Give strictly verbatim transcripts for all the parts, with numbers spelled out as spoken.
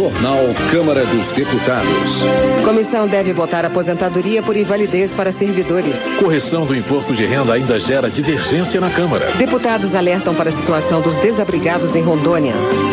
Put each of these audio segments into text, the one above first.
Jornal Câmara dos Deputados. Comissão deve votar aposentadoria por invalidez para servidores. Correção do imposto de renda ainda gera divergência na Câmara. Deputados alertam para a situação dos desabrigados em Rondônia.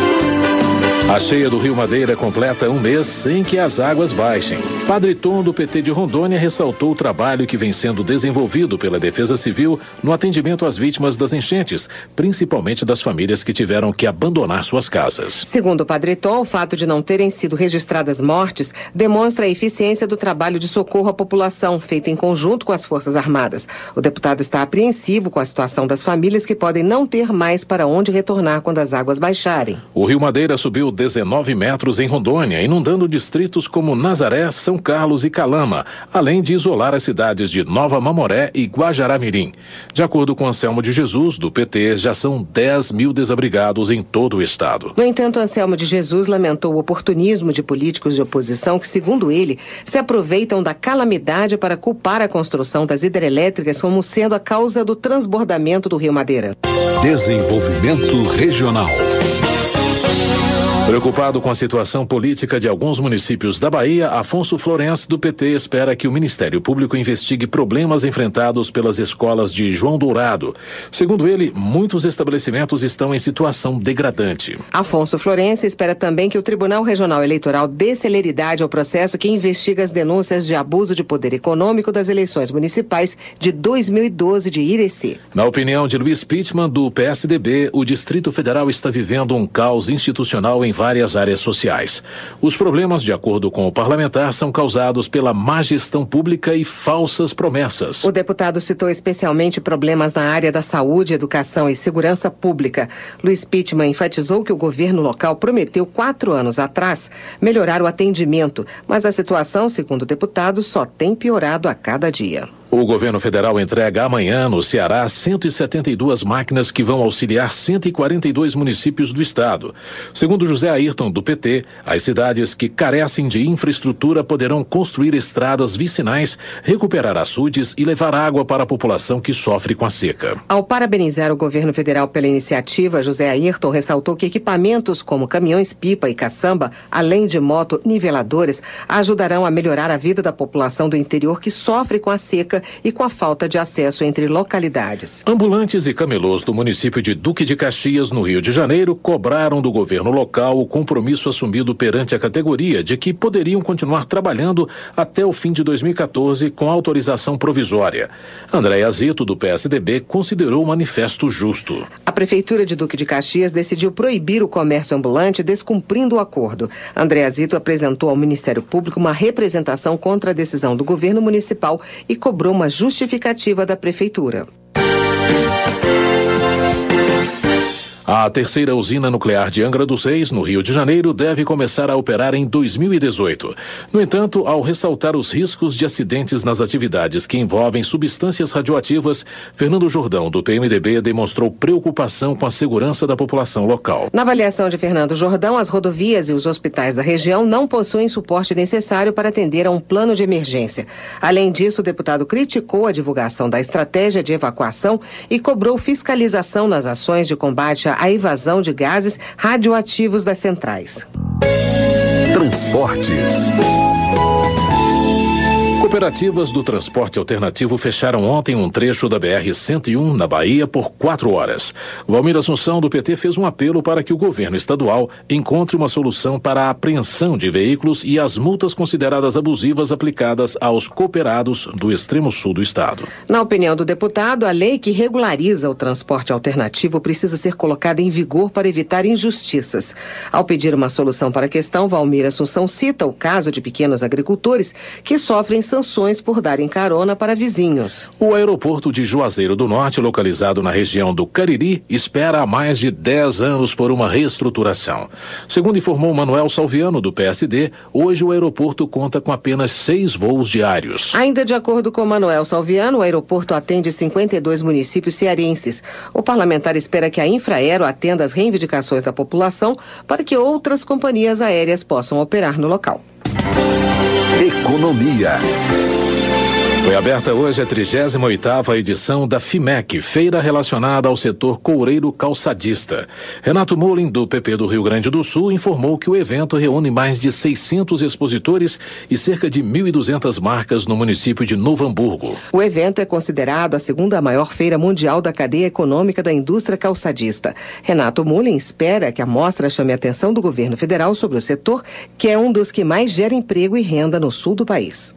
A cheia do Rio Madeira completa um mês sem que as águas baixem. Padre Tom, do P T de Rondônia, ressaltou o trabalho que vem sendo desenvolvido pela Defesa Civil no atendimento às vítimas das enchentes, principalmente das famílias que tiveram que abandonar suas casas. Segundo o Padre Tom, o fato de não terem sido registradas mortes demonstra a eficiência do trabalho de socorro à população, feito em conjunto com as Forças Armadas. O deputado está apreensivo com a situação das famílias que podem não ter mais para onde retornar quando as águas baixarem. O Rio Madeira subiu dezenove metros em Rondônia, inundando distritos como Nazaré, São Carlos e Calama, além de isolar as cidades de Nova Mamoré e Guajará-Mirim. De acordo com Anselmo de Jesus, do P T, já são dez mil desabrigados em todo o estado. No entanto, Anselmo de Jesus lamentou o oportunismo de políticos de oposição que, segundo ele, se aproveitam da calamidade para culpar a construção das hidrelétricas como sendo a causa do transbordamento do Rio Madeira. Desenvolvimento regional. Preocupado com a situação política de alguns municípios da Bahia, Afonso Florencio, do P T, espera que o Ministério Público investigue problemas enfrentados pelas escolas de João Dourado. Segundo ele, muitos estabelecimentos estão em situação degradante. Afonso Florencio espera também que o Tribunal Regional Eleitoral dê celeridade ao processo que investiga as denúncias de abuso de poder econômico das eleições municipais de dois mil e doze de Irecê. Na opinião de Luiz Pittman, do P S D B, o Distrito Federal está vivendo um caos institucional em várias áreas sociais. Os problemas, de acordo com o parlamentar, são causados pela má gestão pública e falsas promessas. O deputado citou especialmente problemas na área da saúde, educação e segurança pública. Luiz Pittman enfatizou que o governo local prometeu quatro anos atrás melhorar o atendimento, mas a situação, segundo o deputado, só tem piorado a cada dia. O governo federal entrega amanhã, no Ceará, cento e setenta e duas máquinas que vão auxiliar cento e quarenta e dois municípios do estado. Segundo José Ayrton, do P T, as cidades que carecem de infraestrutura poderão construir estradas vicinais, recuperar açudes e levar água para a população que sofre com a seca. Ao parabenizar o governo federal pela iniciativa, José Ayrton ressaltou que equipamentos como caminhões-pipa e caçamba, além de moto-niveladores, ajudarão a melhorar a vida da população do interior que sofre com a seca e com a falta de acesso entre localidades. Ambulantes e camelôs do município de Duque de Caxias, no Rio de Janeiro, cobraram do governo local o compromisso assumido perante a categoria de que poderiam continuar trabalhando até o fim de dois mil e quatorze com autorização provisória. Andréa Zito, do P S D B, considerou o manifesto justo. A Prefeitura de Duque de Caxias decidiu proibir o comércio ambulante, descumprindo o acordo. Andréa Zito apresentou ao Ministério Público uma representação contra a decisão do governo municipal e cobrou uma justificativa da Prefeitura. A terceira usina nuclear de Angra dos Reis, no Rio de Janeiro, deve começar a operar em dois mil e dezoito. No entanto, ao ressaltar os riscos de acidentes nas atividades que envolvem substâncias radioativas, Fernando Jordão, do P M D B, demonstrou preocupação com a segurança da população local. Na avaliação de Fernando Jordão, as rodovias e os hospitais da região não possuem suporte necessário para atender a um plano de emergência. Além disso, o deputado criticou a divulgação da estratégia de evacuação e cobrou fiscalização nas ações de combate à a evasão de gases radioativos das centrais. Transportes. Cooperativas do transporte alternativo fecharam ontem um trecho da B R cento e um, na Bahia, por quatro horas. Valmir Assunção, do P T, fez um apelo para que o governo estadual encontre uma solução para a apreensão de veículos e as multas consideradas abusivas aplicadas aos cooperados do extremo sul do estado. Na opinião do deputado, a lei que regulariza o transporte alternativo precisa ser colocada em vigor para evitar injustiças. Ao pedir uma solução para a questão, Valmir Assunção cita o caso de pequenos agricultores que sofrem sanções por darem carona para vizinhos. O aeroporto de Juazeiro do Norte, localizado na região do Cariri, espera há mais de dez anos por uma reestruturação. Segundo informou Manuel Salviano, do P S D, hoje o aeroporto conta com apenas seis voos diários. Ainda de acordo com Manuel Salviano, o aeroporto atende cinquenta e dois municípios cearenses. O parlamentar espera que a Infraero atenda às reivindicações da população para que outras companhias aéreas possam operar no local. Economia. Foi aberta hoje a trigésima oitava edição da FIMEC, feira relacionada ao setor coureiro calçadista. Renato Molin, do P P do Rio Grande do Sul, informou que o evento reúne mais de seiscentos expositores e cerca de mil e duzentas marcas no município de Novo Hamburgo. O evento é considerado a segunda maior feira mundial da cadeia econômica da indústria calçadista. Renato Molin espera que a mostra chame a atenção do governo federal sobre o setor, que é um dos que mais gera emprego e renda no sul do país.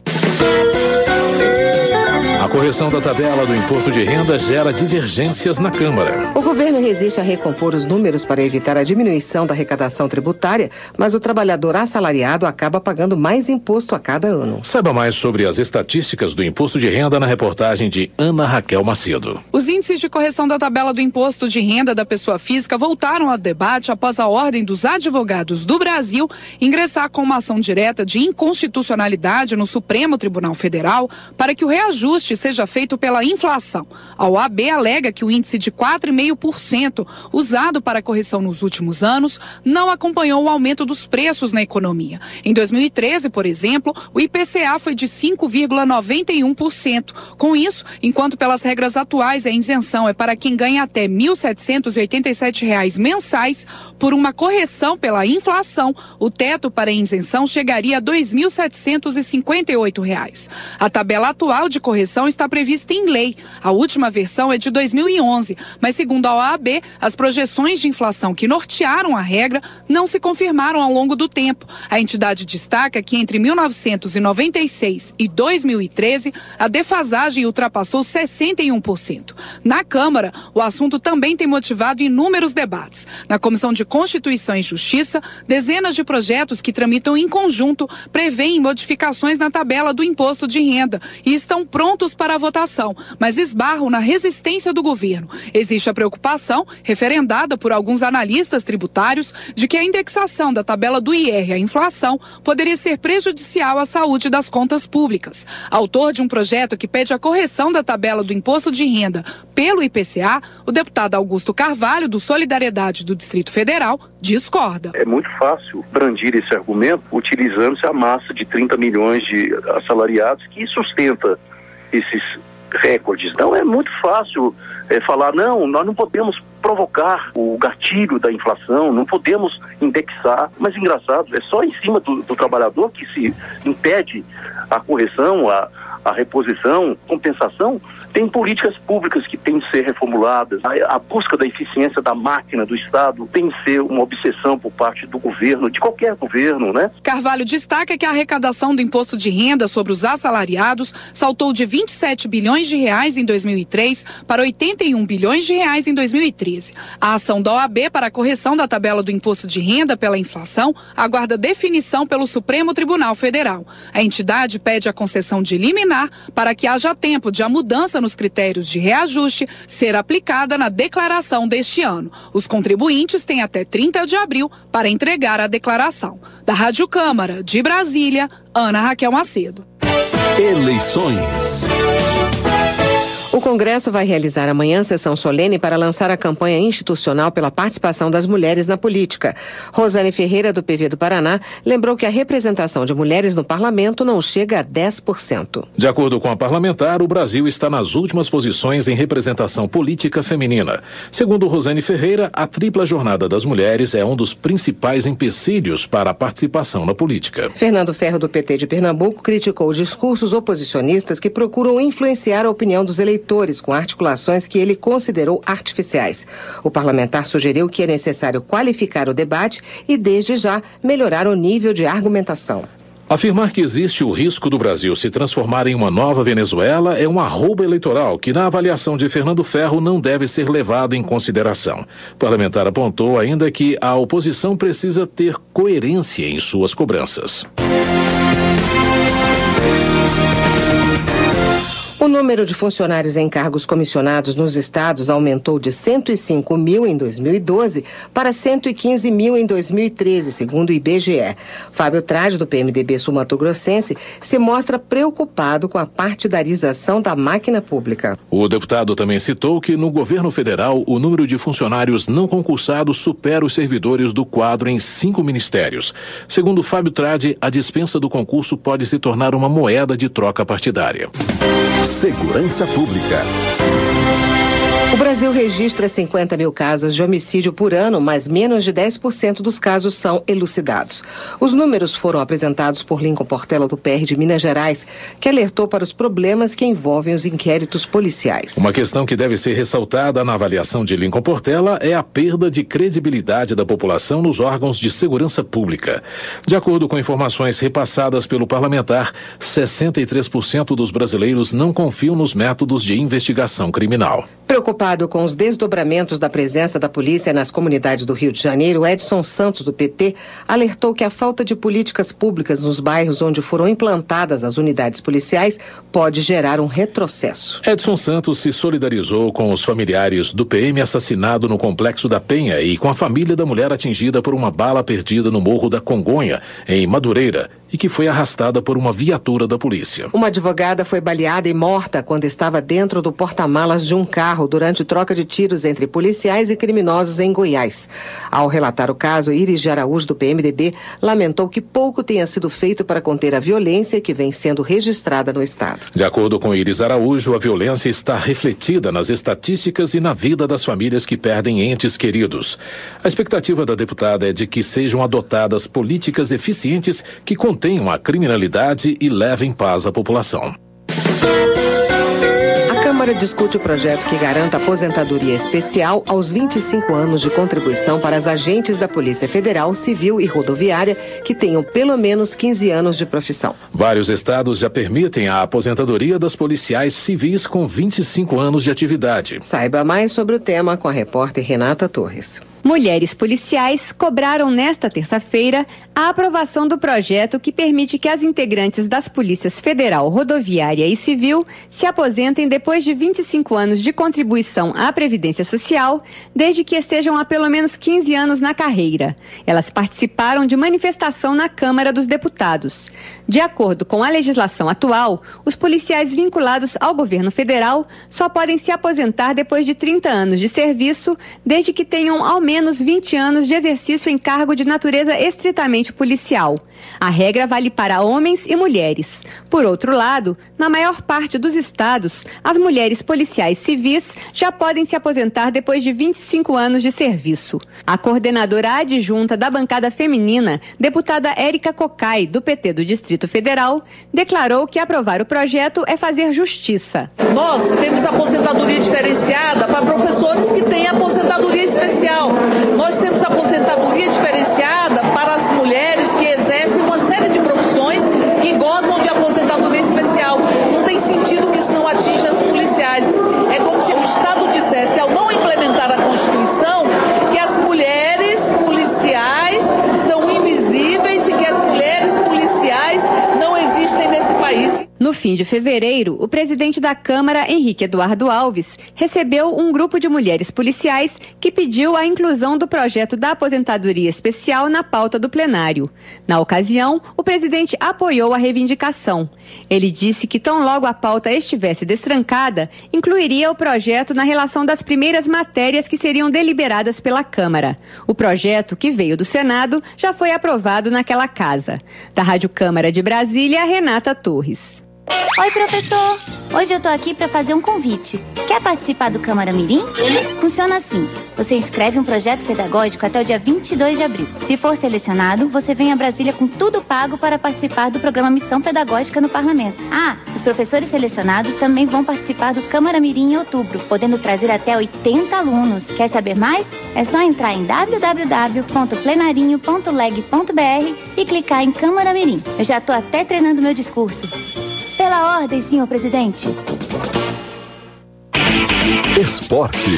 A correção da tabela do imposto de renda gera divergências na Câmara. O governo resiste a recompor os números para evitar a diminuição da arrecadação tributária, mas o trabalhador assalariado acaba pagando mais imposto a cada ano. Saiba mais sobre as estatísticas do imposto de renda na reportagem de Ana Raquel Macedo. Os índices de correção da tabela do imposto de renda da pessoa física voltaram ao debate após a Ordem dos Advogados do Brasil ingressar com uma ação direta de inconstitucionalidade no Supremo Tribunal Federal para que o reajuste seja feito pela inflação. A O A B alega que o índice de quatro vírgula cinco por cento usado para a correção nos últimos anos não acompanhou o aumento dos preços na economia. Em dois mil e treze, por exemplo, o I P C A foi de cinco vírgula noventa e um por cento. Com isso, enquanto pelas regras atuais a isenção é para quem ganha até mil setecentos e oitenta e sete reais mensais, por uma correção pela inflação, o teto para a isenção chegaria a dois mil setecentos e cinquenta e oito reais. A tabela atual de correção está prevista em lei. A última versão é de dois mil e onze, mas segundo a O A B, as projeções de inflação que nortearam a regra não se confirmaram ao longo do tempo. A entidade destaca que entre mil novecentos e noventa e seis e dois mil e treze, a defasagem ultrapassou sessenta e um por cento. Na Câmara, o assunto também tem motivado inúmeros debates. Na Comissão de Constituição e Justiça, dezenas de projetos que tramitam em conjunto prevêem modificações na tabela do imposto de renda e estão prontos para a votação, mas esbarram na resistência do governo. Existe a preocupação, referendada por alguns analistas tributários, de que a indexação da tabela do I R à inflação poderia ser prejudicial à saúde das contas públicas. Autor de um projeto que pede a correção da tabela do imposto de renda pelo I P C A, o deputado Augusto Carvalho, do Solidariedade do Distrito Federal, discorda. É muito fácil brandir esse argumento utilizando-se a massa de trinta milhões de assalariados que sustenta esses recordes. Então é muito fácil é, falar, não, nós não podemos provocar o gatilho da inflação, não podemos indexar, mas engraçado, é só em cima do, do trabalhador que se impede a correção, a, a reposição, compensação. Tem políticas públicas que têm que ser reformuladas. A, a busca da eficiência da máquina do Estado tem que ser uma obsessão por parte do governo, de qualquer governo, né? Carvalho destaca que a arrecadação do imposto de renda sobre os assalariados saltou de vinte e sete bilhões de reais em dois mil e três para oitenta e um bilhões de reais em dois mil e treze. A ação da O A B para a correção da tabela do imposto de renda pela inflação aguarda definição pelo Supremo Tribunal Federal. A entidade pede a concessão de liminar para que haja tempo de a mudança nos critérios de reajuste ser aplicada na declaração deste ano. Os contribuintes têm até trinta de abril para entregar a declaração. Da Rádio Câmara, de Brasília, Ana Raquel Macedo. Eleições. O Congresso vai realizar amanhã sessão solene para lançar a campanha institucional pela participação das mulheres na política. Rosane Ferreira, do P V do Paraná, lembrou que a representação de mulheres no parlamento não chega a dez por cento. De acordo com a parlamentar, o Brasil está nas últimas posições em representação política feminina. Segundo Rosane Ferreira, a tripla jornada das mulheres é um dos principais empecilhos para a participação na política. Fernando Ferro, do P T de Pernambuco, criticou discursos oposicionistas que procuram influenciar a opinião dos eleitores com articulações que ele considerou artificiais. O parlamentar sugeriu que é necessário qualificar o debate e, desde já, melhorar o nível de argumentação. Afirmar que existe o risco do Brasil se transformar em uma nova Venezuela é um arrobo eleitoral que, na avaliação de Fernando Ferro, não deve ser levado em consideração. O parlamentar apontou ainda que a oposição precisa ter coerência em suas cobranças. O número de funcionários em cargos comissionados nos estados aumentou de cento e cinco mil em dois mil e doze para cento e quinze mil em dois mil e treze, segundo o I B G E. Fábio Trade, do P M D B sul-mato-grossense, se mostra preocupado com a partidarização da máquina pública. O deputado também citou que no governo federal o número de funcionários não concursados supera os servidores do quadro em cinco ministérios. Segundo Fábio Trade, a dispensa do concurso pode se tornar uma moeda de troca partidária. Segurança Pública. O Brasil registra cinquenta mil casos de homicídio por ano, mas menos de dez por cento dos casos são elucidados. Os números foram apresentados por Lincoln Portela, do P R de Minas Gerais, que alertou para os problemas que envolvem os inquéritos policiais. Uma questão que deve ser ressaltada na avaliação de Lincoln Portela é a perda de credibilidade da população nos órgãos de segurança pública. De acordo com informações repassadas pelo parlamentar, sessenta e três por cento dos brasileiros não confiam nos métodos de investigação criminal. Preocupado com os desdobramentos da presença da polícia nas comunidades do Rio de Janeiro, Edson Santos, do P T, alertou que a falta de políticas públicas nos bairros onde foram implantadas as unidades policiais pode gerar um retrocesso. Edson Santos se solidarizou com os familiares do P M assassinado no Complexo da Penha e com a família da mulher atingida por uma bala perdida no Morro da Congonha, em Madureira, e que foi arrastada por uma viatura da polícia. Uma advogada foi baleada e morta quando estava dentro do porta-malas de um carro durante troca de tiros entre policiais e criminosos em Goiás. Ao relatar o caso, Iris de Araújo, do P M D B, lamentou que pouco tenha sido feito para conter a violência que vem sendo registrada no estado. De acordo com Iris Araújo, a violência está refletida nas estatísticas e na vida das famílias que perdem entes queridos. A expectativa da deputada é de que sejam adotadas políticas eficientes que contenham a criminalidade e levem paz à população. A Câmara discute o projeto que garanta aposentadoria especial aos vinte e cinco anos de contribuição para as agentes da Polícia Federal, Civil e Rodoviária que tenham pelo menos quinze anos de profissão. Vários estados já permitem a aposentadoria das policiais civis com vinte e cinco anos de atividade. Saiba mais sobre o tema com a repórter Renata Torres. Mulheres policiais cobraram nesta terça-feira a aprovação do projeto que permite que as integrantes das Polícias Federal, Rodoviária e Civil se aposentem depois de vinte e cinco anos de contribuição à Previdência Social, desde que estejam há pelo menos quinze anos na carreira. Elas participaram de manifestação na Câmara dos Deputados. De acordo com a legislação atual, os policiais vinculados ao governo federal só podem se aposentar depois de trinta anos de serviço, desde que tenham ao menos vinte anos de exercício em cargo de natureza estritamente policial. A regra vale para homens e mulheres. Por outro lado, na maior parte dos estados, as mulheres policiais civis já podem se aposentar depois de vinte e cinco anos de serviço. A coordenadora adjunta da bancada feminina, deputada Érica Cocai, do P T do Distrito Federal, declarou que aprovar o projeto é fazer justiça. Nós temos aposentadoria diferenciada para professores que têm aposentadoria especial. Nós temos aposentadoria diferenciada para as mulheres que exercem uma série de profissões que gozam de aposentadoria especial. Não tem sentido que isso não atinja as policiais. É como se o Estado dissesse, ao não implementar a Constituição, que as mulheres policiais são invisíveis e que as mulheres policiais não existem nesse país. No fim de fevereiro, o presidente da Câmara, Henrique Eduardo Alves, recebeu um grupo de mulheres policiais que pediu a inclusão do projeto da aposentadoria especial na pauta do plenário. Na ocasião, o presidente apoiou a reivindicação. Ele disse que tão logo a pauta estivesse destrancada, incluiria o projeto na relação das primeiras matérias que seriam deliberadas pela Câmara. O projeto, que veio do Senado, já foi aprovado naquela casa. Da Rádio Câmara de Brasília, Renata Torres. Oi, professor! Hoje eu tô aqui para fazer um convite. Quer participar do Câmara Mirim? Funciona assim. Você inscreve um projeto pedagógico até o dia vinte e dois de abril. Se for selecionado, você vem a Brasília com tudo pago para participar do programa Missão Pedagógica no Parlamento. Ah, os professores selecionados também vão participar do Câmara Mirim em outubro, podendo trazer até oitenta alunos. Quer saber mais? É só entrar em w w w ponto plenarinho ponto leg ponto b r e clicar em Câmara Mirim. Eu já tô até treinando meu discurso. Pela ordem, senhor presidente. Esporte.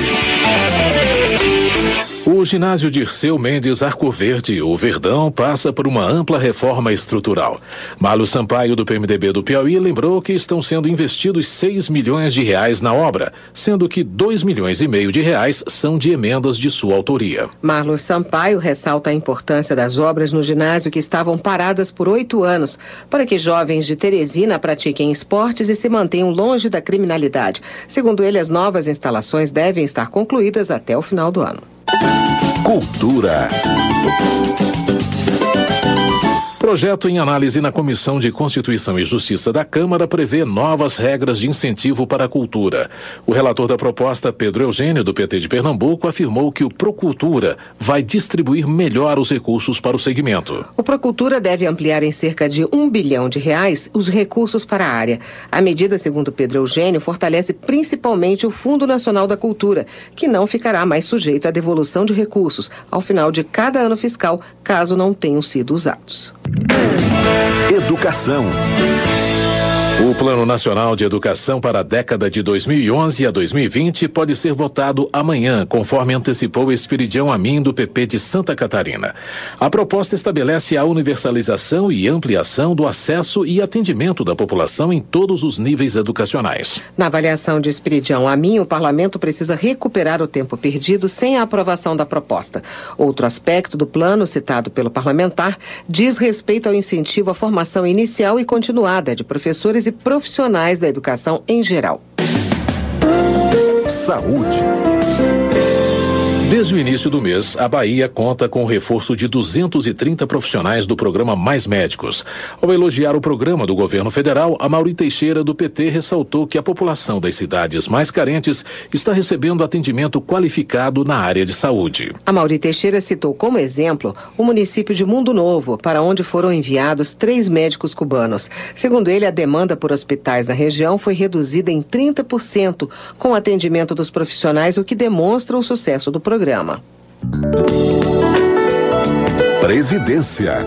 O ginásio Dirceu Mendes Arco Verde, o Verdão, passa por uma ampla reforma estrutural. Marlos Sampaio, do P M D B do Piauí, lembrou que estão sendo investidos seis milhões de reais na obra, sendo que dois milhões e meio de reais são de emendas de sua autoria. Marlos Sampaio ressalta a importância das obras no ginásio que estavam paradas por oito anos, para que jovens de Teresina pratiquem esportes e se mantenham longe da criminalidade. Segundo ele, as novas instalações devem estar concluídas até o final do ano. Cultura. projeto em análise na Comissão de Constituição e Justiça da Câmara prevê novas regras de incentivo para a cultura. O relator da proposta, Pedro Eugênio, do P T de Pernambuco, afirmou que o Procultura vai distribuir melhor os recursos para o segmento. O Procultura deve ampliar em cerca de um bilhão de reais os recursos para a área. A medida, segundo Pedro Eugênio, fortalece principalmente o Fundo Nacional da Cultura, que não ficará mais sujeito à devolução de recursos ao final de cada ano fiscal, caso não tenham sido usados. Educação. O Plano Nacional de Educação para a década de dois mil e onze a dois mil e vinte pode ser votado amanhã, conforme antecipou Esperidião Amin, do P P de Santa Catarina. A proposta estabelece a universalização e ampliação do acesso e atendimento da população em todos os níveis educacionais. Na avaliação de Esperidião Amin, o parlamento precisa recuperar o tempo perdido sem a aprovação da proposta. Outro aspecto do plano, citado pelo parlamentar, diz respeito ao incentivo à formação inicial e continuada de professores e profissionais da educação em geral. Saúde. Desde o início do mês, a Bahia conta com o reforço de duzentos e trinta profissionais do programa Mais Médicos. Ao elogiar o programa do governo federal, Amaury Teixeira, do P T, ressaltou que a população das cidades mais carentes está recebendo atendimento qualificado na área de saúde. Amaury Teixeira citou como exemplo o município de Mundo Novo, para onde foram enviados três médicos cubanos. Segundo ele, a demanda por hospitais na região foi reduzida em trinta por cento com o atendimento dos profissionais, o que demonstra o sucesso do programa. Programa. Previdência.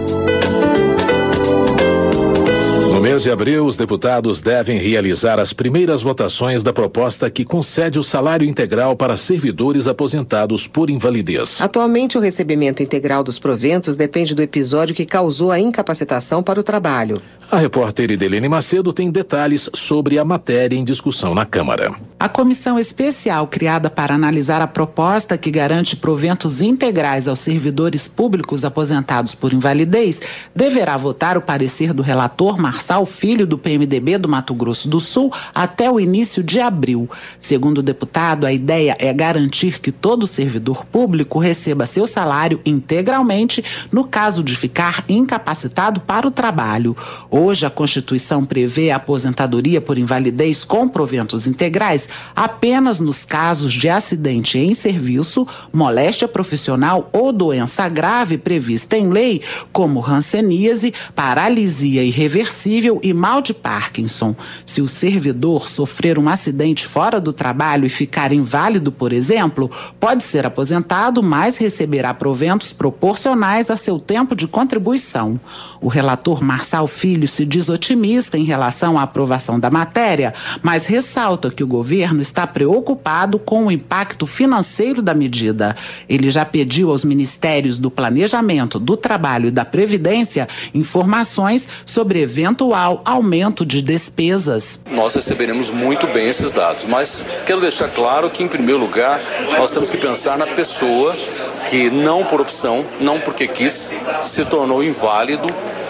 No mês de abril, os deputados devem realizar as primeiras votações da proposta que concede o salário integral para servidores aposentados por invalidez. Atualmente, o recebimento integral dos proventos depende do episódio que causou a incapacitação para o trabalho. A repórter Idelene Macedo tem detalhes sobre a matéria em discussão na Câmara. A comissão especial criada para analisar a proposta que garante proventos integrais aos servidores públicos aposentados por invalidez deverá votar o parecer do relator Marçal Filho, do P M D B do Mato Grosso do Sul, até o início de abril. Segundo o deputado, a ideia é garantir que todo servidor público receba seu salário integralmente no caso de ficar incapacitado para o trabalho. Hoje, a Constituição prevê a aposentadoria por invalidez com proventos integrais apenas nos casos de acidente em serviço, moléstia profissional ou doença grave prevista em lei, como hanseníase, paralisia irreversível e mal de Parkinson. Se o servidor sofrer um acidente fora do trabalho e ficar inválido, por exemplo, pode ser aposentado, mas receberá proventos proporcionais a seu tempo de contribuição. O relator Marçal Filho se diz otimista em relação à aprovação da matéria, mas ressalta que o governo está preocupado com o impacto financeiro da medida. Ele já pediu aos ministérios do Planejamento, do Trabalho e da Previdência informações sobre eventual aumento de despesas. Nós receberemos muito bem esses dados, mas quero deixar claro que, em primeiro lugar, nós temos que pensar na pessoa que, não por opção, não porque quis, se tornou inválido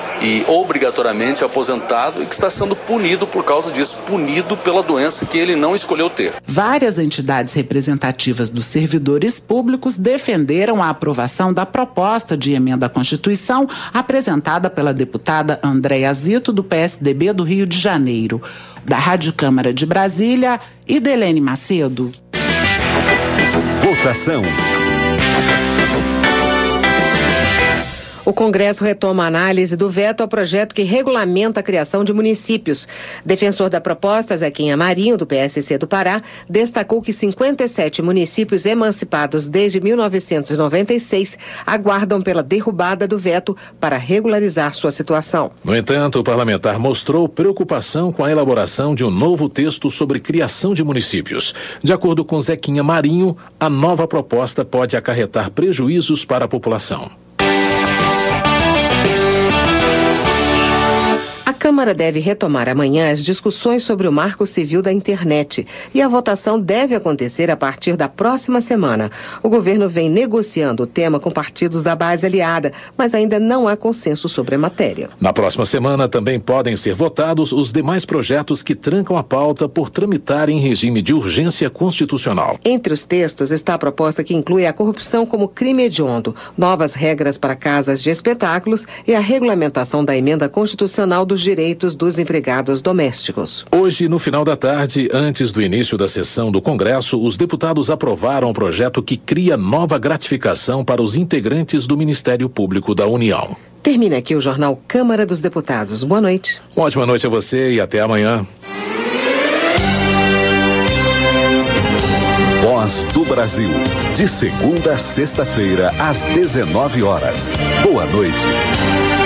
e obrigatoriamente aposentado e que está sendo punido por causa disso, punido pela doença que ele não escolheu ter. Várias entidades representativas dos servidores públicos defenderam a aprovação da proposta de emenda à Constituição apresentada pela deputada Andréa Zito, do P S D B do Rio de Janeiro. Da Rádio Câmara de Brasília, Idelene Macedo. Votação. O Congresso retoma a análise do veto ao projeto que regulamenta a criação de municípios. Defensor da proposta, Zequinha Marinho, do P S C do Pará, destacou que cinquenta e sete municípios emancipados desde mil novecentos e noventa e seis aguardam pela derrubada do veto para regularizar sua situação. No entanto, o parlamentar mostrou preocupação com a elaboração de um novo texto sobre criação de municípios. De acordo com Zequinha Marinho, a nova proposta pode acarretar prejuízos para a população. Câmara deve retomar amanhã as discussões sobre o Marco Civil da Internet e a votação deve acontecer a partir da próxima semana. O governo vem negociando o tema com partidos da base aliada, mas ainda não há consenso sobre a matéria. Na próxima semana também podem ser votados os demais projetos que trancam a pauta por tramitar em regime de urgência constitucional. Entre os textos está a proposta que inclui a corrupção como crime hediondo, novas regras para casas de espetáculos e a regulamentação da emenda constitucional dos direitos dos empregados domésticos. Hoje, no final da tarde, antes do início da sessão do Congresso, os deputados aprovaram um projeto que cria nova gratificação para os integrantes do Ministério Público da União. Termina aqui o Jornal Câmara dos Deputados. Boa noite. Uma ótima noite a você e até amanhã. Voz do Brasil. De segunda a sexta-feira, às dezenove horas. Boa noite.